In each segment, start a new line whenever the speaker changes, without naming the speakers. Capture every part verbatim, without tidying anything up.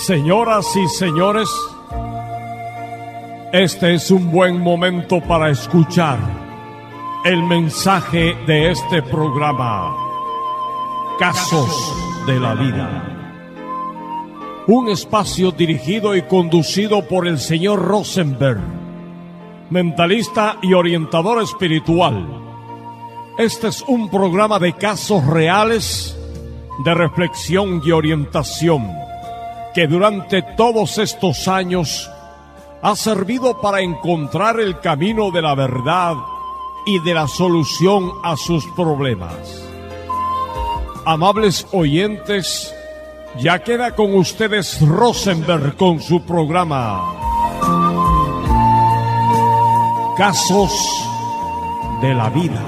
Señoras y señores, este es un buen momento para escuchar el mensaje de este programa, Casos de la Vida. Un espacio dirigido y conducido por el señor Rosenberg, mentalista y orientador espiritual. Este es un programa de casos reales, de reflexión y orientación, que durante todos estos años ha servido para encontrar el camino de la verdad y de la solución a sus problemas. Amables oyentes, ya queda con ustedes Rosenberg con su programa Casos de la Vida.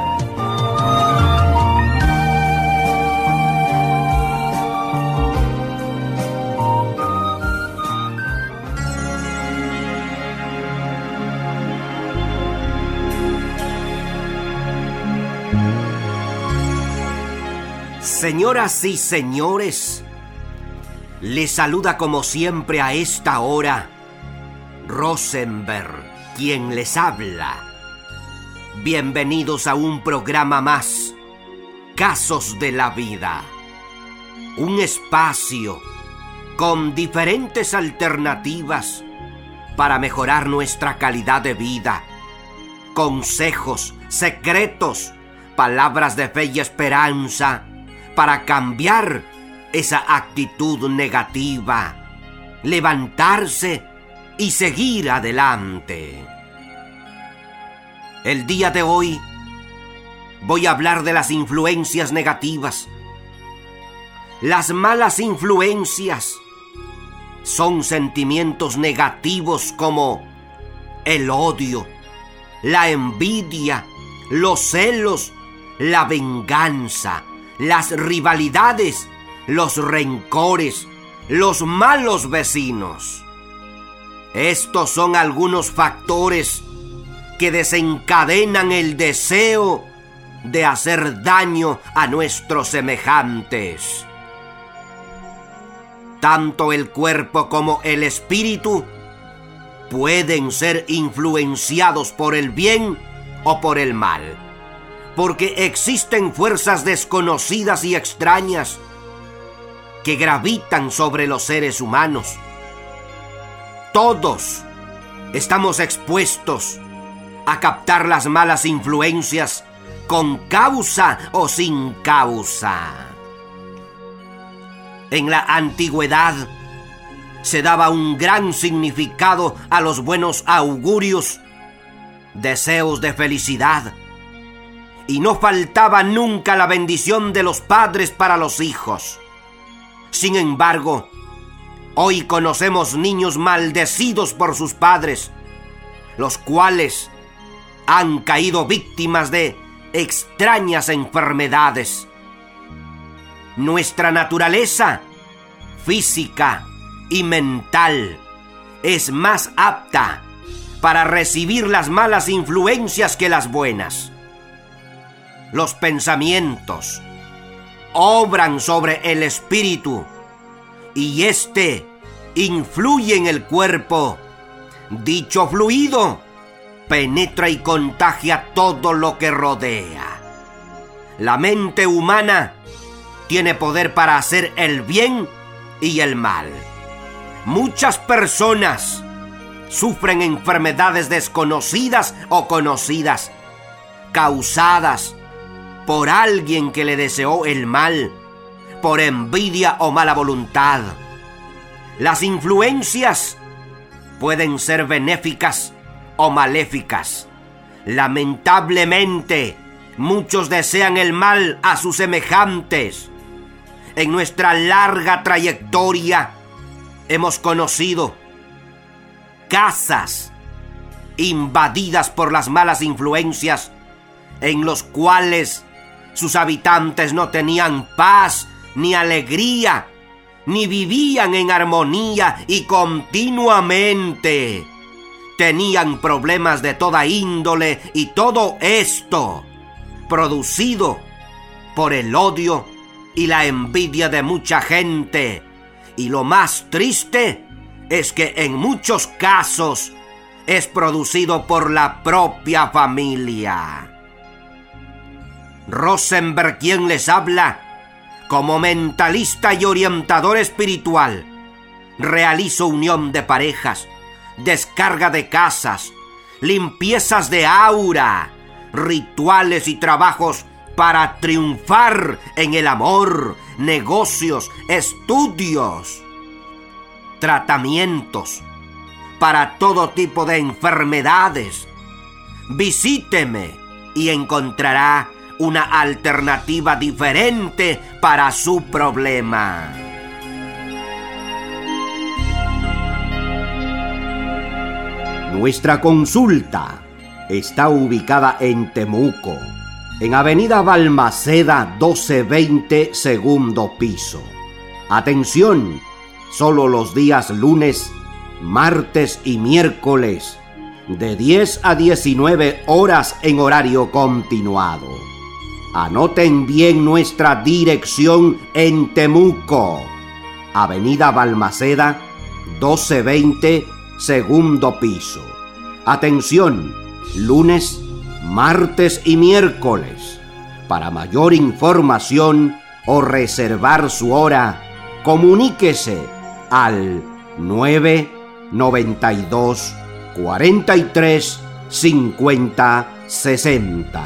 Señoras y señores, les saluda como siempre a esta hora Rosenberg, quien les habla. Bienvenidos a un programa más, Casos de la Vida. Un espacio con diferentes alternativas para mejorar nuestra calidad de vida. Consejos, secretos, palabras de fe y esperanza para cambiar esa actitud negativa, levantarse y seguir adelante. El día de hoy voy a hablar de las influencias negativas. Las malas influencias son sentimientos negativos como el odio, la envidia, los celos, la venganza, las rivalidades, los rencores, los malos vecinos. Estos son algunos factores que desencadenan el deseo de hacer daño a nuestros semejantes. Tanto el cuerpo como el espíritu pueden ser influenciados por el bien o por el mal, porque existen fuerzas desconocidas y extrañas que gravitan sobre los seres humanos. Todos estamos expuestos a captar las malas influencias con causa o sin causa. En la antigüedad se daba un gran significado a los buenos augurios, deseos de felicidad, y no faltaba nunca la bendición de los padres para los hijos. Sin embargo, hoy conocemos niños maldecidos por sus padres, los cuales han caído víctimas de extrañas enfermedades. Nuestra naturaleza física y mental es más apta para recibir las malas influencias que las buenas. Los pensamientos obran sobre el espíritu y éste influye en el cuerpo. Dicho fluido penetra y contagia todo lo que rodea. La mente humana tiene poder para hacer el bien y el mal. Muchas personas sufren enfermedades desconocidas o conocidas, causadas por alguien que le deseó el mal, por envidia o mala voluntad. Las influencias pueden ser benéficas o maléficas. Lamentablemente, muchos desean el mal a sus semejantes. En nuestra larga trayectoria hemos conocido casas invadidas por las malas influencias, en los cuales sus habitantes no tenían paz ni alegría, ni vivían en armonía y continuamente tenían problemas de toda índole, y todo esto producido por el odio y la envidia de mucha gente Y lo más triste es que en muchos casos es producido por la propia familia. Rosenberg, quien les habla, como mentalista y orientador espiritual, realizo unión de parejas, descarga de casas, limpiezas de aura, rituales y trabajos para triunfar en el amor, negocios, estudios, tratamientos para todo tipo de enfermedades. Visíteme y encontrará una alternativa diferente para su problema. Nuestra consulta está ubicada en Temuco, en Avenida Balmaceda doce veinte, segundo piso. Atención, solo los días lunes, martes y miércoles, de diez a diecinueve horas en horario continuado. Anoten bien nuestra dirección en Temuco, Avenida Balmaceda doce veinte, segundo piso. Atención, lunes, martes y miércoles. Para mayor información o reservar su hora, comuníquese al nueve noventa y dos, cuarenta y tres, cincuenta, sesenta.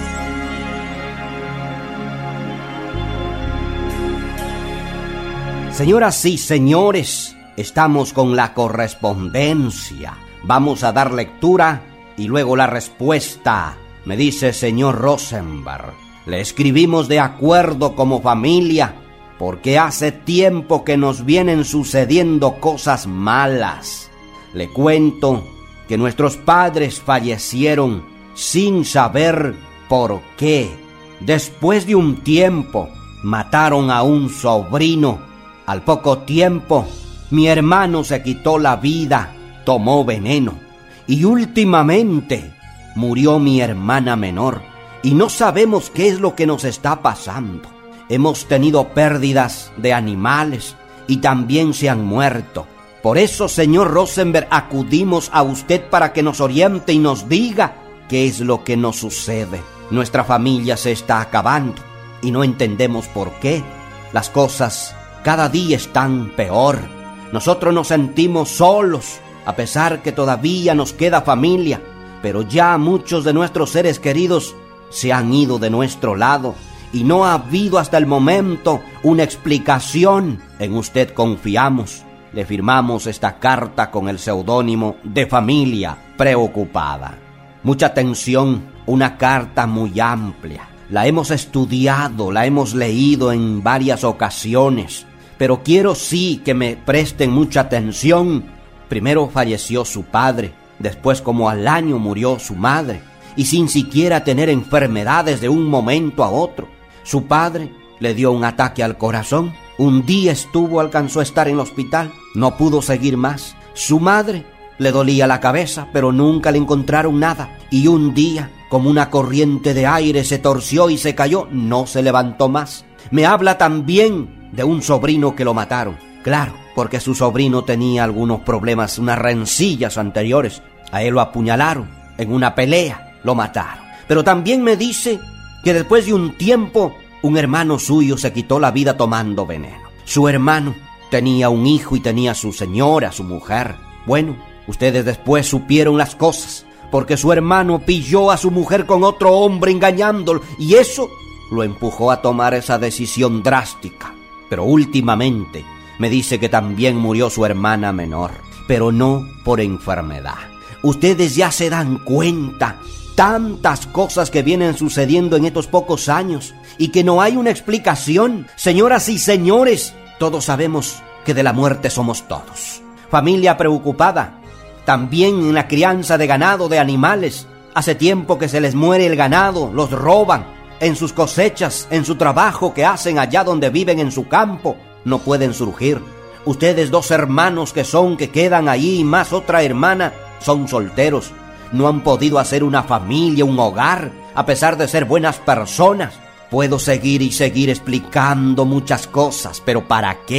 Señoras y señores, estamos con la correspondencia. Vamos a dar lectura y luego la respuesta. Me dice señor Rosenberg, le escribimos de acuerdo como familia porque hace tiempo que nos vienen sucediendo cosas malas. Le cuento que nuestros padres fallecieron sin saber por qué. Después de un tiempo, mataron a un sobrino. Al poco tiempo, mi hermano se quitó la vida, tomó veneno. Y últimamente, murió mi hermana menor. Y no sabemos qué es lo que nos está pasando. Hemos tenido pérdidas de animales y también se han muerto. Por eso, señor Rosenberg, acudimos a usted para que nos oriente y nos diga qué es lo que nos sucede. Nuestra familia se está acabando y no entendemos por qué. Las cosas cada día están peor. Nosotros nos sentimos solos, a pesar que todavía nos queda familia, pero ya muchos de nuestros seres queridos se han ido de nuestro lado y no ha habido hasta el momento una explicación. En usted confiamos. Le firmamos esta carta con el seudónimo de Familia Preocupada. Mucha atención, una carta muy amplia. La hemos estudiado, la hemos leído en varias ocasiones, pero quiero sí que me presten mucha atención. Primero falleció su padre, después como al año murió su madre, y sin siquiera tener enfermedades de un momento a otro. Su padre le dio un ataque al corazón. Un día estuvo, alcanzó a estar en el hospital, no pudo seguir más. Su madre le dolía la cabeza, pero nunca le encontraron nada. Y un día, como una corriente de aire, se torció y se cayó, no se levantó más. Me habla también de un sobrino que lo mataron. Claro, porque su sobrino tenía algunos problemas, unas rencillas anteriores. A él lo apuñalaron en una pelea, lo mataron. Pero también me dice que después de un tiempo, un hermano suyo se quitó la vida tomando veneno. Su hermano tenía un hijo y tenía su señora, su mujer. Bueno, ustedes después supieron las cosas, porque su hermano pilló a su mujer con otro hombre engañándolo, y eso lo empujó a tomar esa decisión drástica. Pero últimamente me dice que también murió su hermana menor, pero no por enfermedad. Ustedes ya se dan cuenta tantas cosas que vienen sucediendo en estos pocos años y que no hay una explicación. Señoras y señores, todos sabemos que de la muerte somos todos. Familia preocupada, también en la crianza de ganado, de animales. Hace tiempo que se les muere el ganado, los roban en sus cosechas, en su trabajo que hacen allá donde viven en su campo. No pueden surgir. Ustedes dos hermanos que son, que quedan allí, más otra hermana, son solteros. No han podido hacer una familia, un hogar, a pesar de ser buenas personas. Puedo seguir y seguir explicando muchas cosas, pero ¿para qué?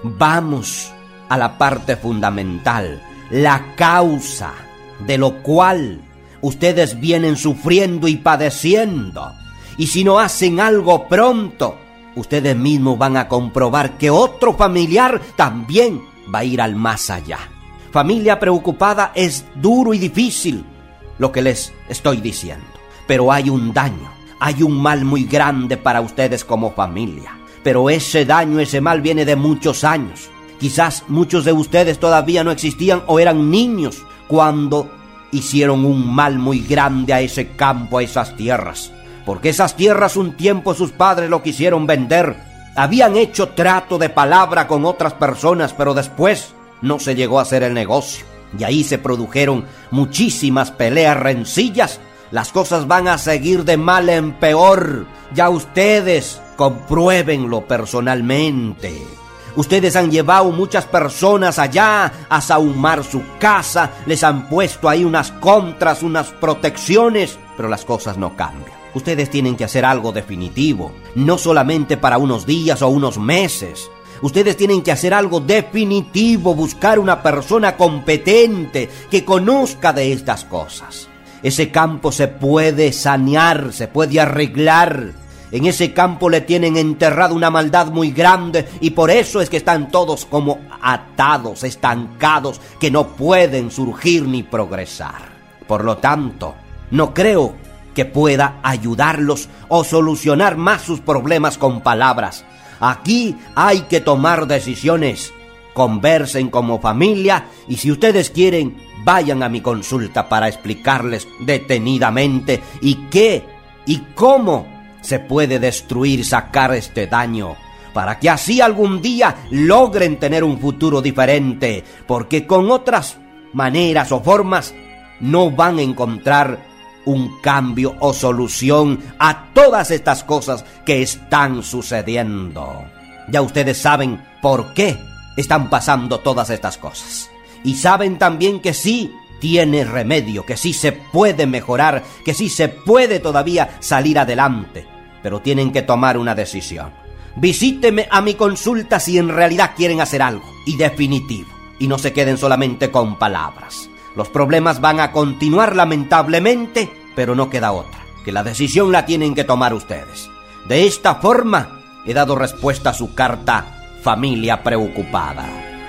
vamos a la parte fundamental, la causa de lo cual ustedes vienen sufriendo y padeciendo. Y si no hacen algo pronto, ustedes mismos van a comprobar que otro familiar también va a ir al más allá. Familia preocupada es duro y difícil lo que les estoy diciendo, pero hay un daño, hay un mal muy grande para ustedes como familia. Pero ese daño, ese mal viene de muchos años. Quizás muchos de ustedes todavía no existían o eran niños cuando hicieron un mal muy grande a ese campo, a esas tierras. Porque esas tierras un tiempo sus padres lo quisieron vender. Habían hecho trato de palabra con otras personas, pero después no se llegó a hacer el negocio. Y ahí se produjeron muchísimas peleas, rencillas. Las cosas van a seguir de mal en peor. Ya ustedes compruébenlo personalmente. Ustedes han llevado muchas personas allá a sahumar su casa, les han puesto ahí unas contras, unas protecciones, pero las cosas no cambian. Ustedes tienen que hacer algo definitivo, no solamente para unos días o unos meses. Ustedes tienen que hacer algo definitivo, buscar una persona competente que conozca de estas cosas. Ese campo se puede sanear, se puede arreglar. En ese campo le tienen enterrado una maldad muy grande y por eso es que están todos como atados, estancados, que no pueden surgir ni progresar. Por lo tanto, no creo que pueda ayudarlos o solucionar más sus problemas con palabras. Aquí hay que tomar decisiones. Conversen como familia y si ustedes quieren, vayan a mi consulta para explicarles detenidamente y qué y cómo se puede destruir, sacar este daño, para que así algún día logren tener un futuro diferente, porque con otras maneras o formas no van a encontrar un cambio o solución a todas estas cosas que están sucediendo. Ya ustedes saben por qué están pasando todas estas cosas. Y saben también que sí tiene remedio, que sí se puede mejorar, que sí se puede todavía salir adelante. Pero tienen que tomar una decisión. Visíteme a mi consulta si en realidad quieren hacer algo, y definitivo. Y no se queden solamente con palabras. Los problemas van a continuar lamentablemente, pero no queda otra, que la decisión la tienen que tomar ustedes. De esta forma, he dado respuesta a su carta Familia Preocupada.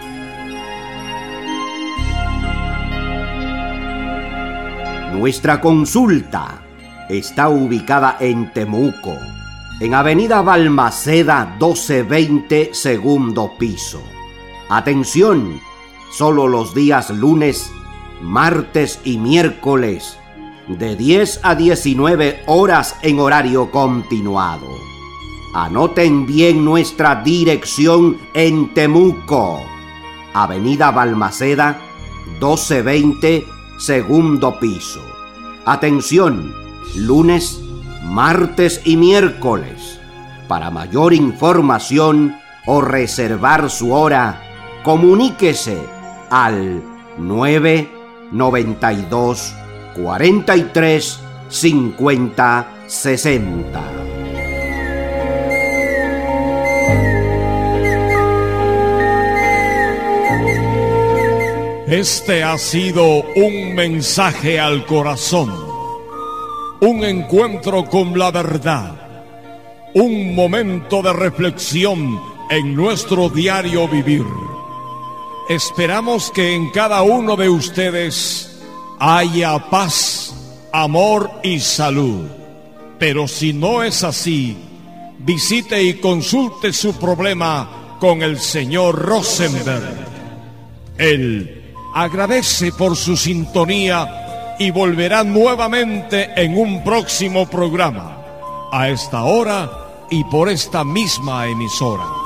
Nuestra consulta está ubicada en Temuco, en Avenida Balmaceda doce veinte, segundo piso. Atención, solo los días lunes, martes y miércoles, de diez a diecinueve horas en horario continuado. Anoten bien nuestra dirección en Temuco, Avenida Balmaceda doce veinte, segundo piso. Atención, lunes, martes y miércoles. Para mayor información o reservar su hora, comuníquese al nueve noventa y dos, cuarenta y tres, cincuenta, sesenta.
Este ha sido un mensaje al corazón, un encuentro con la verdad, un momento de reflexión en nuestro diario vivir. Esperamos que en cada uno de ustedes haya paz, amor y salud. Pero si no es así, visite y consulte su problema con el señor Rosenberg. Él agradece por su sintonía y volverá nuevamente en un próximo programa, a esta hora y por esta misma emisora.